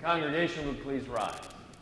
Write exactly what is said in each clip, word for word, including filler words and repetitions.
Congregation would please rise.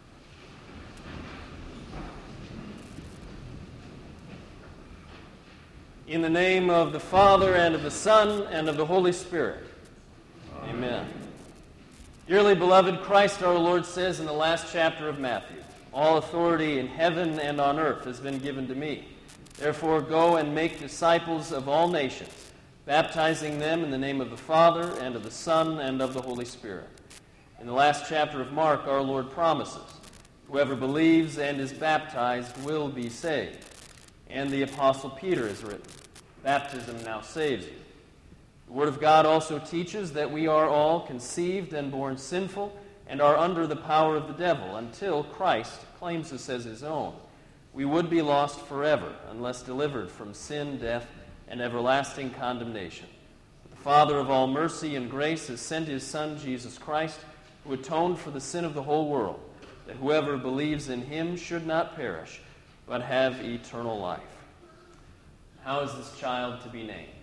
In the name of the Father, and of the Son, and of the Holy Spirit. Amen. Amen. Dearly beloved, Christ our Lord says in the last chapter of Matthew, "All authority in heaven and on earth has been given to me. Therefore go and make disciples of all nations, baptizing them in the name of the Father, and of the Son, and of the Holy Spirit." In the last chapter of Mark, our Lord promises, "Whoever believes and is baptized will be saved." And the Apostle Peter has written, "Baptism now saves you." The Word of God also teaches that we are all conceived and born sinful and are under the power of the devil until Christ claims us as his own. We would be lost forever unless delivered from sin, death, and everlasting condemnation. But the Father of all mercy and grace has sent his Son, Jesus Christ, who atoned for the sin of the whole world, that whoever believes in him should not perish, but have eternal life. How is this child to be named?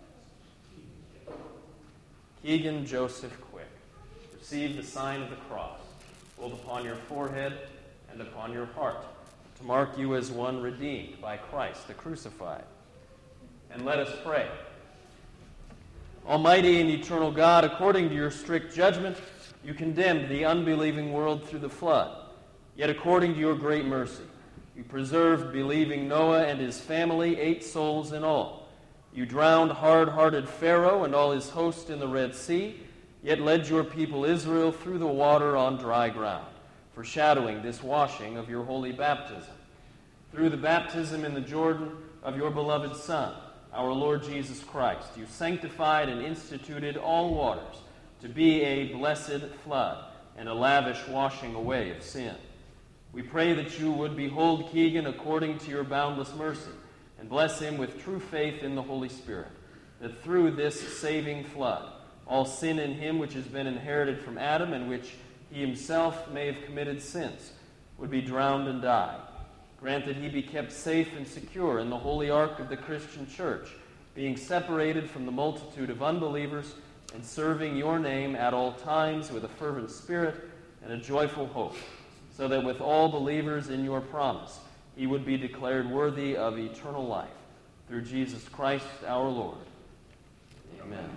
Keegan Joseph Quick. Receive the sign of the cross, both upon your forehead and upon your heart, to mark you as one redeemed by Christ the crucified. And let us pray. Almighty and eternal God, according to your strict judgment, you condemned the unbelieving world through the flood. Yet according to your great mercy, you preserved believing Noah and his family, eight souls in all. You drowned hard-hearted Pharaoh and all his host in the Red Sea, yet led your people Israel through the water on dry ground, foreshadowing this washing of your holy baptism. Through the baptism in the Jordan of your beloved Son, our Lord Jesus Christ, you sanctified and instituted all waters to be a blessed flood and a lavish washing away of sin. We pray that you would behold Keegan according to your boundless mercy and bless him with true faith in the Holy Spirit, that through this saving flood, all sin in him which has been inherited from Adam and which he himself may have committed since would be drowned and die. Grant that he be kept safe and secure in the holy ark of the Christian church, being separated from the multitude of unbelievers and serving your name at all times with a fervent spirit and a joyful hope, so that with all believers in your promise, he would be declared worthy of eternal life. Through Jesus Christ our Lord. Amen.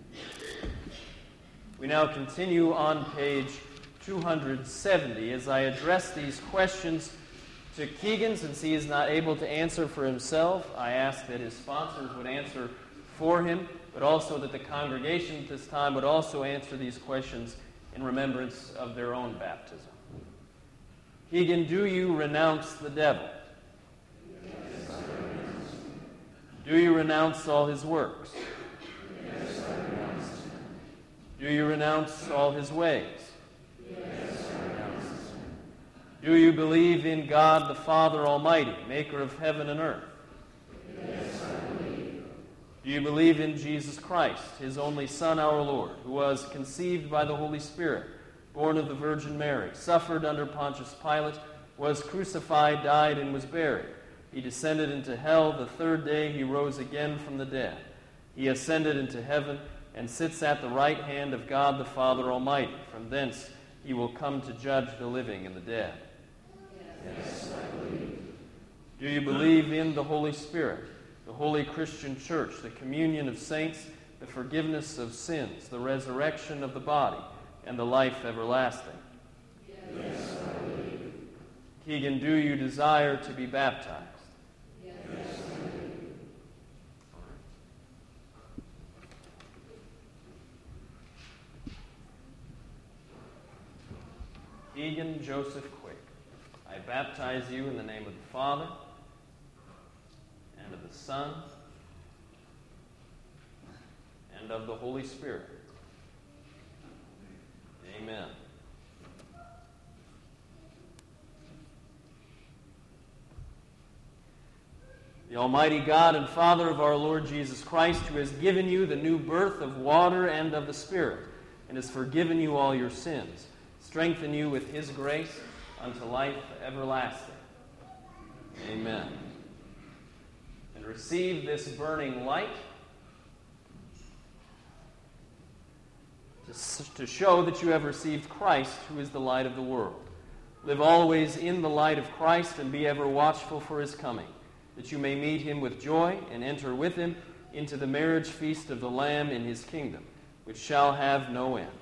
We now continue on page two hundred seventy as I address these questions to Keegan. Since he is not able to answer for himself, I ask that his sponsors would answer for him, but also that the congregation at this time would also answer these questions in remembrance of their own baptism. Keegan, do you renounce the devil? Yes, I renounce him. Do you renounce all his works? Yes, I renounce him. Do you renounce all his ways? Yes, I renounce him. Do you believe in God the Father Almighty, maker of heaven and earth? Yes, I believe. Do you believe in Jesus Christ, his only Son, our Lord, who was conceived by the Holy Spirit, born of the Virgin Mary, suffered under Pontius Pilate, was crucified, died, and was buried. He descended into hell. The third day he rose again from the dead. He ascended into heaven and sits at the right hand of God the Father Almighty. From thence he will come to judge the living and the dead. Yes, I believe. Do you believe in the Holy Spirit, the holy Christian church, the communion of saints, the forgiveness of sins, the resurrection of the body, and the life everlasting? Yes, I believe. Keegan, do you desire to be baptized? Yes, I do. Keegan Joseph Quick, I baptize you in the name of the Father, and of the Son, and of the Holy Spirit. Amen. The Almighty God and Father of our Lord Jesus Christ, who has given you the new birth of water and of the Spirit, and has forgiven you all your sins, strengthen you with his grace unto life everlasting. Amen. And receive this burning light to show that you have received Christ, who is the light of the world. Live always in the light of Christ and be ever watchful for his coming, that you may meet him with joy and enter with him into the marriage feast of the Lamb in his kingdom, which shall have no end.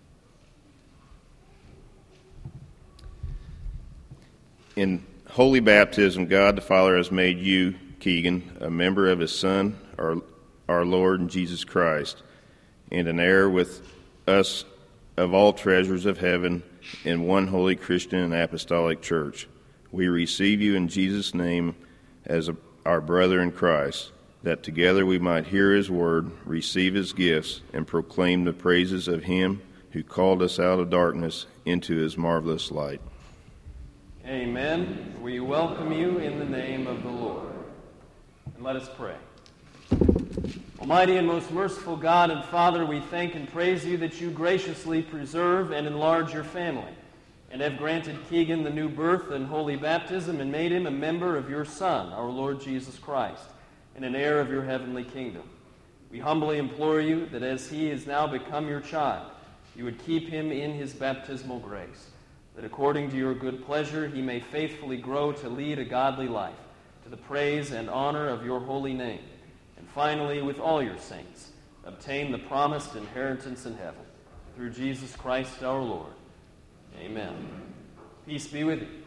In holy baptism, God the Father has made you, Keegan, a member of his Son, our, our Lord Jesus Christ, and an heir with us of all treasures of heaven in one holy Christian and apostolic church. We receive you in Jesus' name as a, our brother in Christ, that together we might hear his word, receive his gifts, and proclaim the praises of him who called us out of darkness into his marvelous light. Amen. We welcome you in the name of the Lord. And let us pray. Almighty and most merciful God and Father, we thank and praise you that you graciously preserve and enlarge your family, and have granted Keegan the new birth and holy baptism, and made him a member of your Son, our Lord Jesus Christ, and an heir of your heavenly kingdom. We humbly implore you that as he has now become your child, you would keep him in his baptismal grace, that according to your good pleasure he may faithfully grow to lead a godly life, to the praise and honor of your holy name, and finally, with all your saints, obtain the promised inheritance in heaven. Through Jesus Christ our Lord. Amen. Peace be with you.